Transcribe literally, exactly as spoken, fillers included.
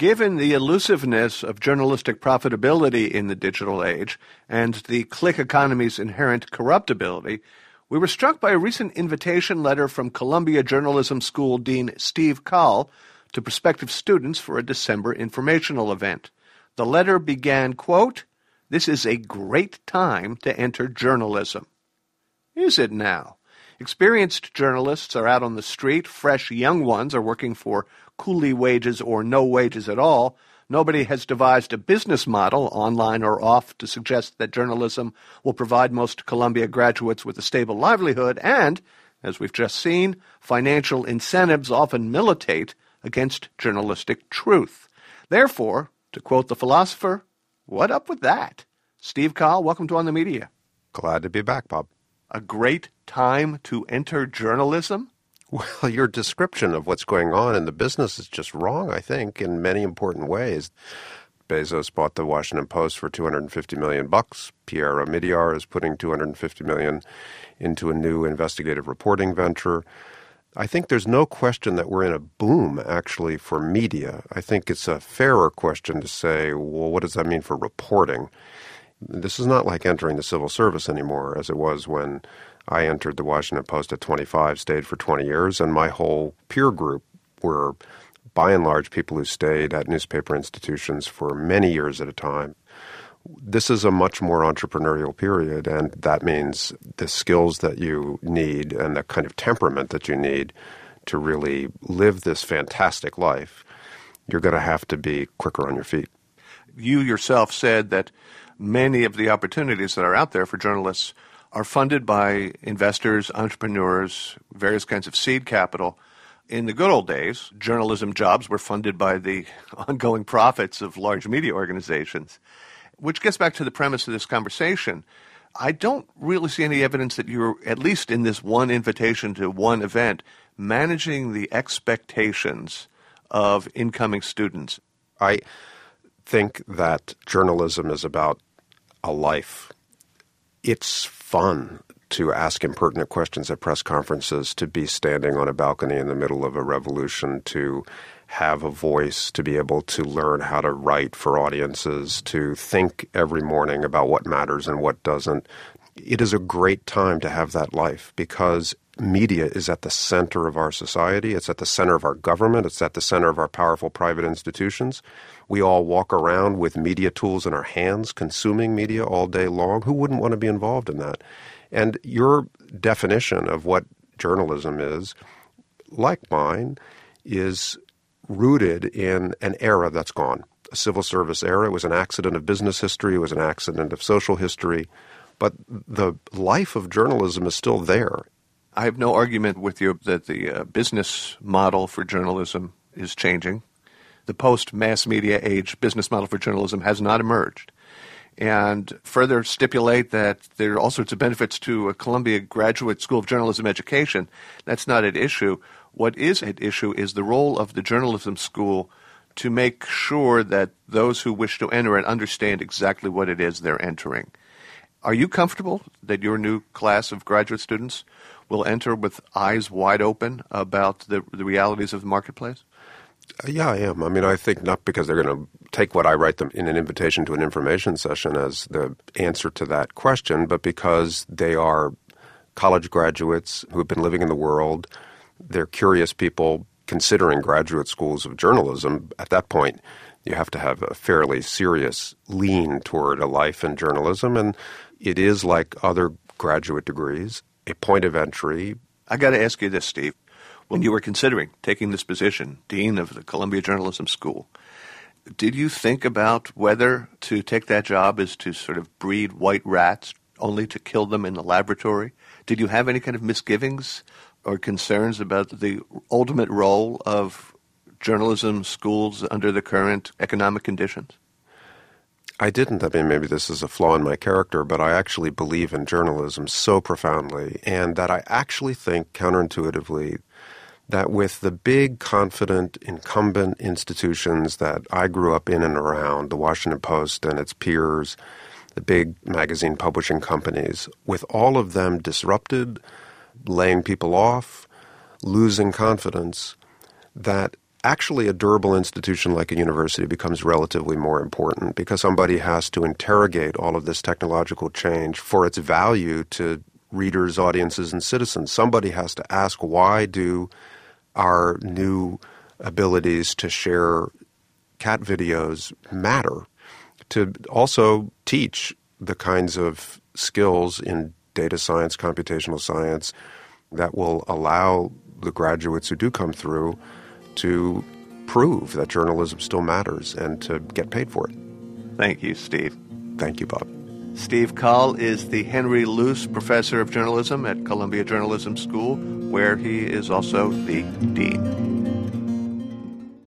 Given the elusiveness of journalistic profitability in the digital age and the click economy's inherent corruptibility, we were struck by a recent invitation letter from Columbia Journalism School Dean Steve Coll to prospective students for a December informational event. The letter began, quote, "This is a great time to enter journalism." Is it now? Experienced journalists are out on the street. Fresh young ones are working for coolie wages or no wages at all. Nobody has devised a business model, online or off, to suggest that journalism will provide most Columbia graduates with a stable livelihood. And, as we've just seen, financial incentives often militate against journalistic truth. Therefore, to quote the philosopher, what up with that? Steve Coll, welcome to On the Media. Glad to be back, Bob. A great time to enter journalism? Well, your description of what's going on in the business is just wrong, I think, in many important ways. Bezos bought the Washington Post for two hundred fifty million bucks. Pierre Omidyar is putting two hundred fifty million into a new investigative reporting venture. I think there's no question that we're in a boom, actually, for media. I think it's a fairer question to say, well, what does that mean for reporting? This is not like entering the civil service anymore, as it was when I entered the Washington Post at twenty-five, stayed for twenty years, and my whole peer group were, by and large, people who stayed at newspaper institutions for many years at a time. This is a much more entrepreneurial period, and that means the skills that you need and the kind of temperament that you need to really live this fantastic life, you're going to have to be quicker on your feet. You yourself said that many of the opportunities that are out there for journalists are funded by investors, entrepreneurs, various kinds of seed capital. In the good old days, journalism jobs were funded by the ongoing profits of large media organizations, which gets back to the premise of this conversation. I don't really see any evidence that you're, at least in this one invitation to one event, managing the expectations of incoming students. I think that journalism is about a life. It's fun to ask impertinent questions at press conferences, to be standing on a balcony in the middle of a revolution, to have a voice, to be able to learn how to write for audiences, to think every morning about what matters and what doesn't. It is a great time to have that life because media is at the center of our society. It's at the center of our government. It's at the center of our powerful private institutions. We all walk around with media tools in our hands, consuming media all day long. Who wouldn't want to be involved in that? And your definition of what journalism is, like mine, is rooted in an era that's gone. A civil service era. It was an accident of business history. It was an accident of social history. But the life of journalism is still there. I have no argument with you that the uh, business model for journalism is changing. The post-mass media age business model for journalism has not emerged. And further stipulate that there are all sorts of benefits to a Columbia Graduate School of Journalism education. That's not at issue. What is at issue is the role of the journalism school to make sure that those who wish to enter it understand exactly what it is they're entering. Are you comfortable that your new class of graduate students will enter with eyes wide open about the, the realities of the marketplace? Yeah, I am. I mean, I think not because they're going to take what I write them in an invitation to an information session as the answer to that question, but because they are college graduates who have been living in the world. They're curious people considering graduate schools of journalism. At that point, you have to have a fairly serious lean toward a life in journalism, and it is like other graduate degrees, a point of entry. I got to ask you this, Steve. When you were considering taking this position, Dean of the Columbia Journalism School, did you think about whether to take that job is to sort of breed white rats only to kill them in the laboratory? Did you have any kind of misgivings or concerns about the ultimate role of journalism schools under the current economic conditions? I didn't. I mean, maybe this is a flaw in my character, but I actually believe in journalism so profoundly, and that I actually think counterintuitively that with the big, confident, incumbent institutions that I grew up in and around, the Washington Post and its peers, the big magazine publishing companies, with all of them disrupted, laying people off, losing confidence, that actually a durable institution like a university becomes relatively more important because somebody has to interrogate all of this technological change for its value to readers, audiences, and citizens. Somebody has to ask, why do our new abilities to share cat videos matter? To also teach the kinds of skills in data science, computational science that will allow the graduates who do come through to prove that journalism still matters and to get paid for it. Thank you, Steve. Thank you, Bob. Steve Cull is the Henry Luce Professor of Journalism at Columbia Journalism School, where he is also the dean.